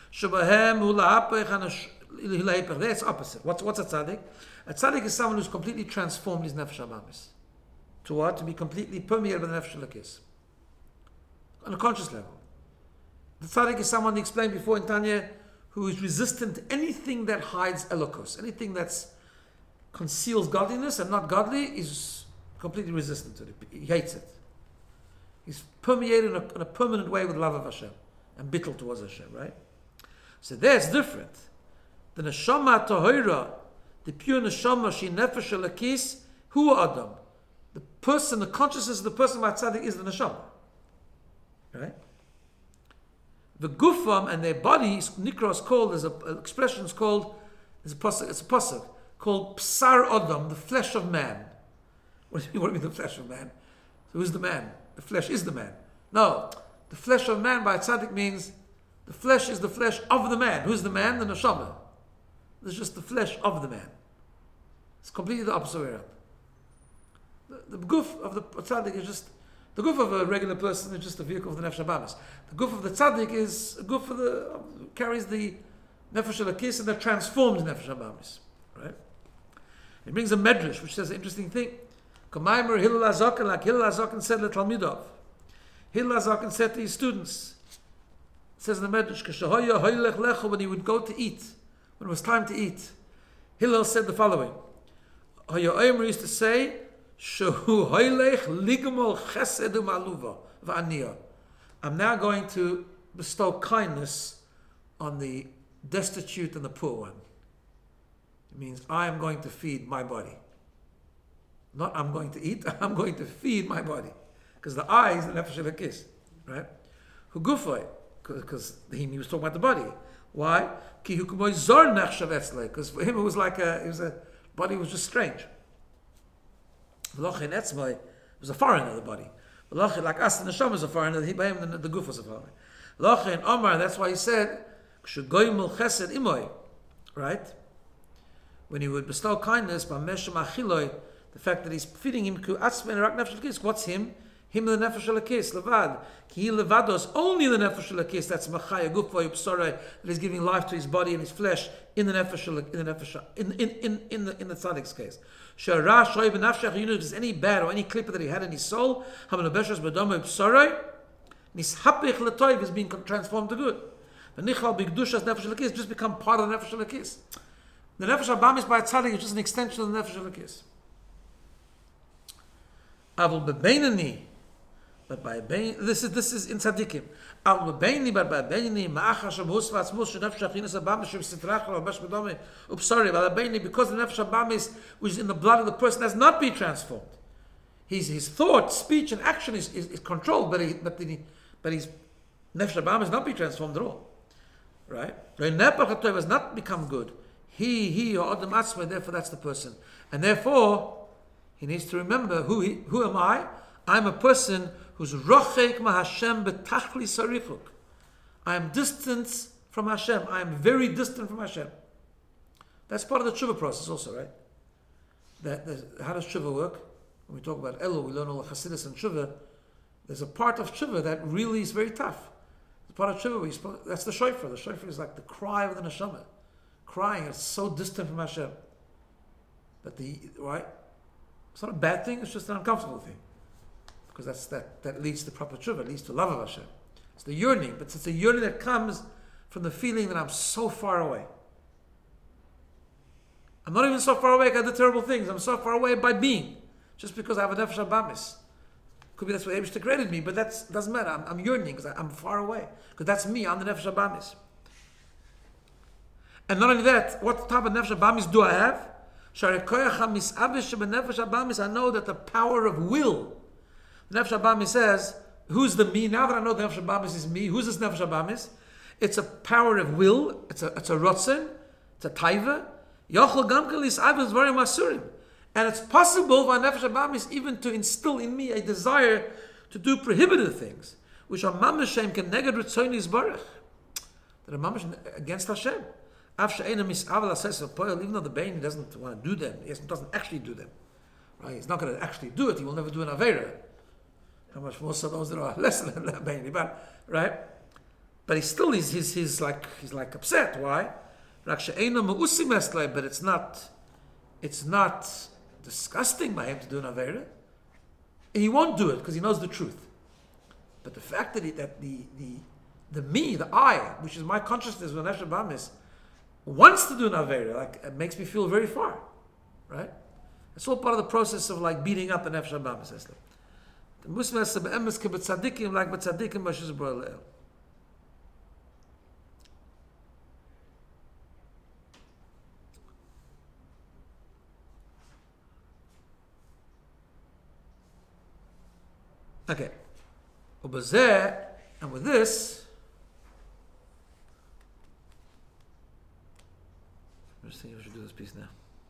That's opposite. What's a tzaddik? A tzaddik is someone who's completely transformed his nefesh abamis. To what? To be completely permeated by the nefesh halakis. On a conscious level. The tzaddik is someone, he explained before in Tanya, who is resistant to anything that hides elokos. Anything that conceals godliness and not godly is completely resistant to it. He hates it. He's permeated in a permanent way with love of Hashem and bittul towards Hashem, right? So there it's different. The neshama tohira, the pure neshama, she nefesh halakis, hu adam. The person, the consciousness of the person by tzaddik is the neshama. Right? The gufam and their body, nikros called, there's an expression is called, it's a pasuk called psar adam, the flesh of man. What do you mean the flesh of man? So who's the man? The flesh is the man. No, the flesh of man by tzaddik means the flesh is the flesh of the man. Who's the man? The neshama. It's just the flesh of the man. It's completely the opposite way around. The guf of the tzaddik is just, the guf of a regular person is just a vehicle of the nefesh abamis. The guf of the tzaddik is a guf carries the nefesh halakis and that transforms nefesh abamis. Right? He brings a medrash which says an interesting thing. Kamaimer Hillel HaZaken, like Hillel HaZaken said to Talmidov. Hillel HaZaken said to his students, it says in the medrash, when he would go to eat, when it was time to eat, Hillel said the following. Hoya Omer used to say, I'm now going to bestow kindness on the destitute and the poor one. It means I am going to feed my body. Not I'm going to eat, I'm going to feed my body. Because the eye is the nefesh halakis, right? Hugufay, because he was talking about the body. Why? Because for him it was like body was just strange. It was a foreigner, the body. Like us, the neshama is a foreigner, by him the guf was a foreigner. Omar, that's why he said, right? When he would bestow kindness, the fact that he's feeding him, what's him? Him the nefesh halakis, levad. Ki levados, only the nefesh halakis. That's machaya gufay upsore, that is giving life to his body and his flesh in the nefesh in the tzaddik's case. Shara shoy benafshach. You know, if there's any bad or any clipper that he had in his soul, hamanabeshas bedama upsore, nishapich letoiv is being transformed to good. The nichal bigdushas nefesh halakis just become part of the nefesh halakis. The nefesh abamis by tzaddik is just an extension of the nefesh halakis. Avul bebeinani. But by this is in tzaddikim. But by ma'achas musvatz mus nefesh achinas abamis sitrach or bash bedome upsari. But because the nefesh abamis which is in the blood of the person has not been transformed. His thought, speech, and action is controlled, but his nefesh abamis has not been transformed at all. Right? Nepach has not become good. He or adam atzma. Therefore, that's the person, and therefore he needs to remember who am I? I'm a person who's rochek ma Hashem betachli sarichuk. I am distant from Hashem. I am very distant from Hashem. That's part of the tshuva process also, right? How does tshuva work? When we talk about Elu, we learn all the Chassidus and tshuva. There's a part of tshuva that really is very tough. The part of tshuva where that's the shofar. The shofar is like the cry of the neshama. Crying, it's so distant from Hashem. But right? It's not a bad thing, it's just an uncomfortable thing. Because that leads to proper tshuva, it leads to love of Hashem. It's the yearning, but it's a yearning that comes from the feeling that I'm so far away. I'm not even so far away, I got the terrible things. I'm so far away by being. Just because I have a nefesh abamis. Could be that's what Abishta created me, but that doesn't matter. I'm yearning because I'm far away. Because that's me, I'm the nefesh abamis. And not only that, what type of nefesh abamis do I have? I know that the power of will. The nefesh abamis says, who's the me? Now that I know the nefesh abamis is me, who's this nefesh abamis? It's a power of will, it's a rotzen, it's a taiva. And it's possible for Nefesh Abamis even to instill in me a desire to do prohibited things, which are mameshem can neged ritzoni yisbarach, that are mamash against Hashem. Even though the Bain doesn't want to do them, he doesn't actually do them. Right? He's not going to actually do it. He will never do an avera. How much more so those that are less than the Bain, but right? But he still he's like upset. Why? But it's not disgusting by him to do an avera. He won't do it because he knows the truth. But the fact that the me, the I, which is my consciousness with Nefesh Abamis, wants to do an avera, like it makes me feel very far, right? It's all part of the process of like beating up the Nefesh Abamis. The Muslim has be'emes ke b'tzadikim like b'tzadikim b'shiz b'aleil. Okay. And with this, I'm just thinking if I should do this piece now.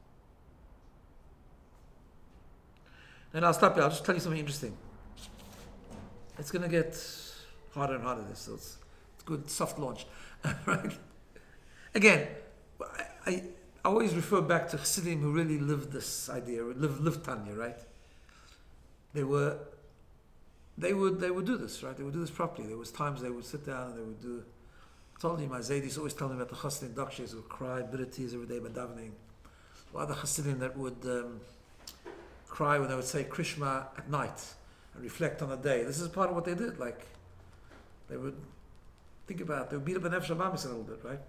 And I'll stop you. I'll just tell you something interesting. It's going to get harder and harder, this, so it's good, soft launch. Right? Again, I always refer back to Chassidim who really lived this idea, lived Tanya, right? They would do this, right? They would do this properly. There was times they would sit down and they would do. I told you, my Zaydis always telling me about the Chassidim Dakshes who would cry bitter tears every day by davening. Or other Chassidim that would cry when they would say Krishma at night and reflect on the day. This is part of what they did. Like they would think about. They would beat up an Nefesh Abamis a little bit, right?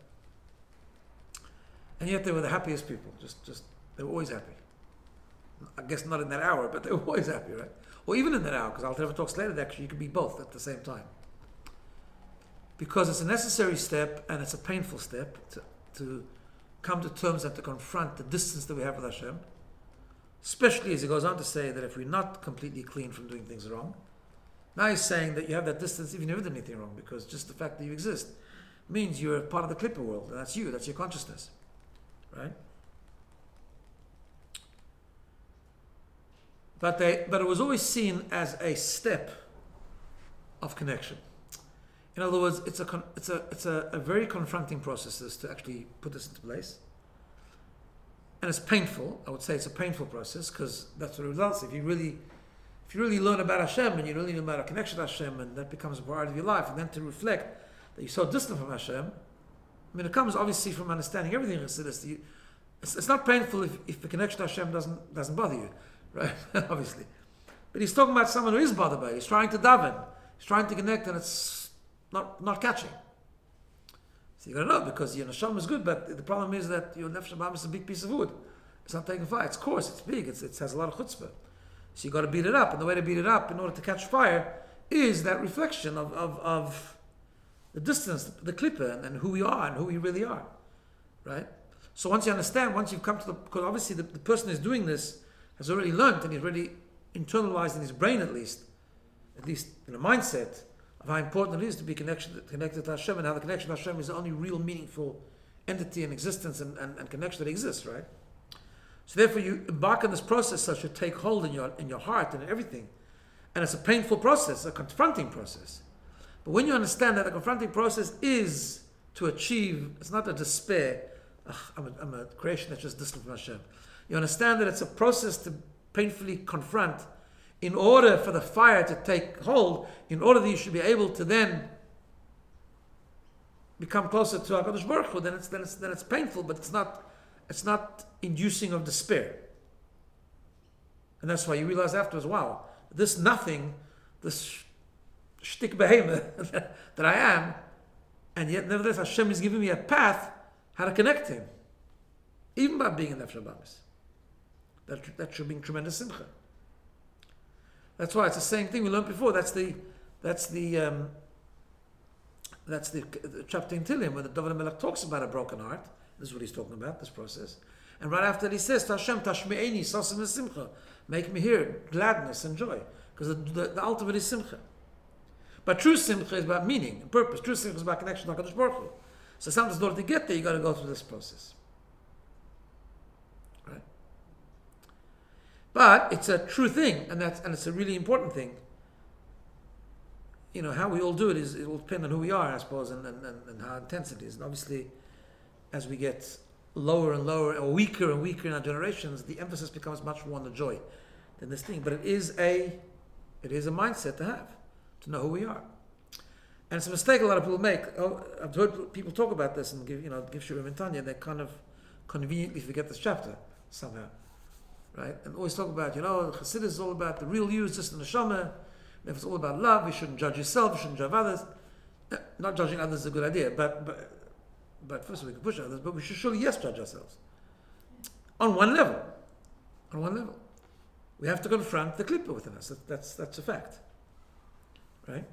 And yet they were the happiest people. Just they were always happy. I guess not in that hour, but they were always happy, right? Or even in that hour, because Alter Rebbe talks later that actually you can be both at the same time. Because it's a necessary step and it's a painful step to come to terms and to confront the distance that we have with Hashem. Especially as he goes on to say that if we're not completely clean from doing things wrong, now he's saying that you have that distance even if you never did anything wrong, because just the fact that you exist means you're part of the Klippa world, and that's you, that's your consciousness. Right? But it was always seen as a step of connection. In other words, it's a very confronting process to actually put this into place, and it's painful. I would say it's a painful process because that's what it results. If you really learn about Hashem and you really learn about a connection to Hashem, and that becomes a part of your life, and then to reflect that you're so distant from Hashem. I mean, it comes obviously from understanding everything in Chassidus. It's not painful if the connection to Hashem doesn't bother you. Right, obviously. But he's talking about someone who is bothered by it. He's trying to daven. He's trying to connect and it's not catching. So you gotta know, because your neshama is good, but the problem is that your nefesh abamis is a big piece of wood. It's not taking fire. It's coarse, it's big, it has a lot of chutzpah. So you gotta beat it up, and the way to beat it up in order to catch fire is that reflection of the distance, the klippa, and who we are and who we really are. Right? So once you understand, once you've come to because obviously the person who's doing this has already learned and he's already internalized in his brain at least in a mindset of how important it is to be connected to Hashem, and how the connection to Hashem is the only real meaningful entity and existence and connection that exists, right? So therefore you embark on this process that should take hold in your heart and in everything. And it's a painful process, a confronting process. But when you understand that the confronting process is to achieve, it's not a despair, I'm a creation that's just distant from Hashem. You understand that it's a process to painfully confront in order for the fire to take hold, in order that you should be able to then become closer to HaKadosh Baruch Hu, then it's painful, but it's not inducing of despair. And that's why you realize afterwards, wow, this nothing, this shtick behemoth that I am, and yet nevertheless Hashem is giving me a path how to connect to Him, even by being in Nefesh Abamis. That should bring tremendous simcha. That's why it's the same thing we learned before. That's the chapter in Tehillim where the David Melech talks about a broken heart. This is what he's talking about, this process. And right after that he says, Hashem, Tashme'eni, Sasim and Simcha. Make me hear gladness and joy. Because the ultimate is Simcha. But true Simcha is about meaning and purpose. True Simcha is about connection to HaKadosh Baruch Hu. So sometimes in order to get there, you got to go through this process. Right? But it's a true thing, and it's a really important thing. You know, how we all do it will depend on who we are, I suppose, and how intense it is. And obviously, as we get lower and lower, or weaker and weaker in our generations, the emphasis becomes much more on the joy than this thing. But it is a mindset to have, to know who we are. And it's a mistake a lot of people make. I've heard people talk about this and give Shurim and Tanya, they kind of conveniently forget this chapter somehow. Right? And always talk about, Chassidus is all about the real you, it's just the neshama. If it's all about love, you shouldn't judge yourself, you shouldn't judge others. Not judging others is a good idea, but first of all, we can push others, but we should surely, yes, judge ourselves. On one level. We have to confront the klippa within us. That's a fact. Right?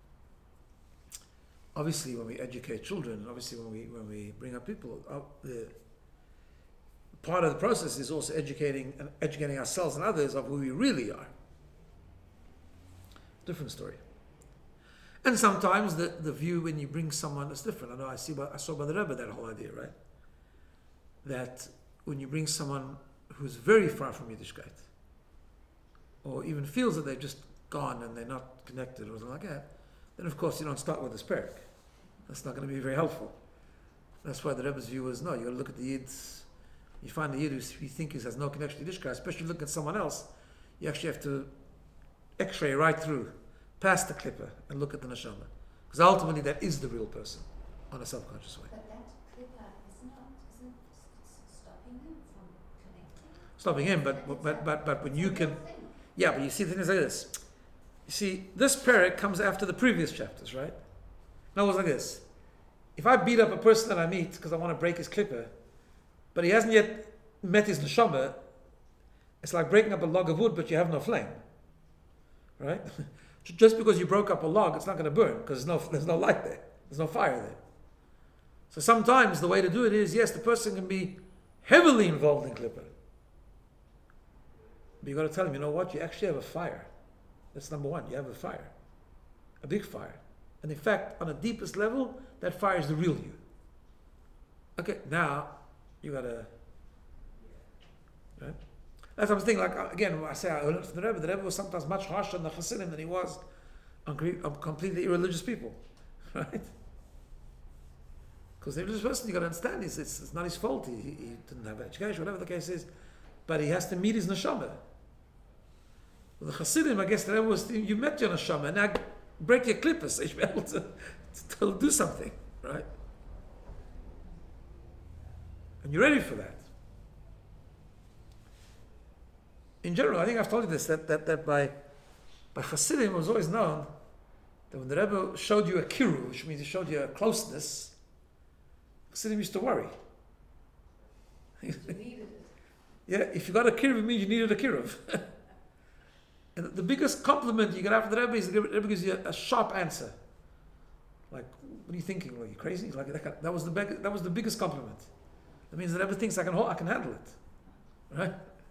Obviously, when we educate children, obviously when we bring up people, the part of the process is also educating ourselves and others of who we really are. Different story. And sometimes the view when you bring someone is different. I know I saw by the Rebbe that whole idea, right? That when you bring someone who's very far from Yiddishkeit, or even feels that they've just gone and they're not connected or something like that, then of course you don't start with this parak. That's not going to be very helpful. That's why the Rebbe's view was, no, you got to look at the Yids. You find the Yid who you think has no connection to Yiddishkeit, especially looking at someone else, you actually have to X-ray right through, past the klippa, and look at the neshama. Because ultimately that is the real person, on a subconscious way. But that klippa isn't stopping him from connecting. Stopping him, but when you can... Yeah, but you see things like this. You see, this parak comes after the previous chapters, right? Now it was like this. If I beat up a person that I meet because I want to break his klippa, but he hasn't yet met his neshama, it's like breaking up a log of wood, but you have no flame. Right? Just because you broke up a log, it's not going to burn because there's no light there. There's no fire there. So sometimes the way to do it is, yes, the person can be heavily involved in klippa. But you got to tell him, you know what? You actually have a fire. That's number one. You have a fire. A big fire. And in fact, on the deepest level, that fire is the real you. Okay, now you got to... Right? That's what I was thinking, like, again, when I say I learned from the Rebbe was sometimes much harsher on the Hasidim than he was on completely irreligious people. Right? Because the religious person, you got to understand, it's not his fault. He didn't have education, whatever the case is. But he has to meet his neshama. With the Hasidim, I guess the Rebbe was, you met your neshama, and now break your klippas so you should be able to do something. Right? And you're ready for that. In general, I think I've told you this, that by Hasidim it was always known that when the Rebbe showed you a kiruv, which means he showed you a closeness, Hasidim used to worry. Yeah, if you got a kiruv, it means you needed a kiruv. And the biggest compliment you get after the Rebbe is the Rebbe gives you a sharp answer. Like, what are you thinking? Are you crazy? Like that was the biggest compliment. That means the Rebbe thinks I can handle it, right?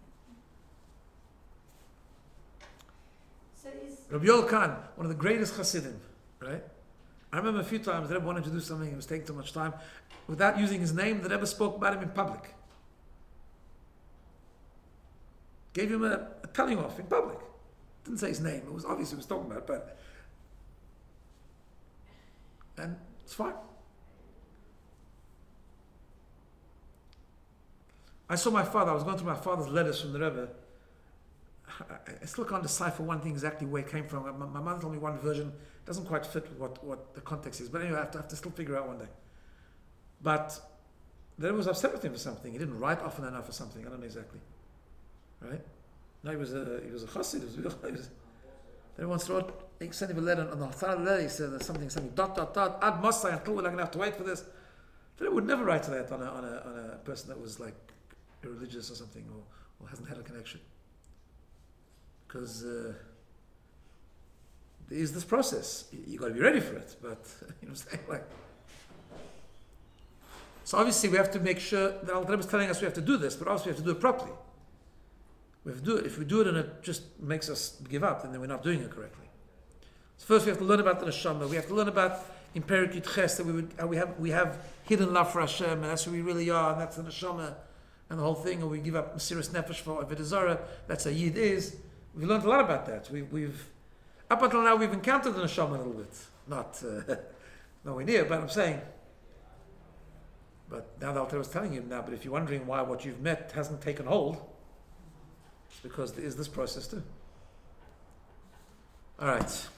Rabbi Yoel Khan, one of the greatest Hasidim, right? I remember a few times the Rebbe wanted to do something, it was taking too much time. Without using his name, the Rebbe spoke about him in public. Gave him a telling off in public. Didn't say his name, it was obvious he was talking about it, but... And it's fine. I saw my father, I was going through my father's letters from the Rebbe. I still can't decipher one thing exactly where it came from. My mother told me one version doesn't quite fit with what the context is. But anyway, I have to still figure out one day. But then I was upset with him for something. He didn't write often enough or something. I don't know exactly. Right? No, he was a chassid. Then once he sent him a letter. On the side of the letter, he said something, ad Mosai, until we're not going to have to wait for this. Then I would never write to that on a person that was like irreligious or something, or hasn't had a connection. Because there is this process. You got to be ready for it. But you know what I'm saying? Like, so obviously we have to make sure that Al Rebbe is telling us we have to do this, but also we have to do it properly. We have to do it. If we do it and it just makes us give up, then we're not doing it correctly. So first we have to learn about the neshama. We have to learn about in Perek Yud Ches that we have hidden love for Hashem, and that's who we really are, and that's the neshama, and the whole thing. Or we give up Mesiras Nefesh for Avodah Zarah. That's how Yid is. We've learned a lot about that. We've up until now we've encountered the neshama a little bit, not nowhere near, but I'm saying. But now the Alter was telling you now. But if you're wondering why what you've met hasn't taken hold, it's because there is this process too. All right.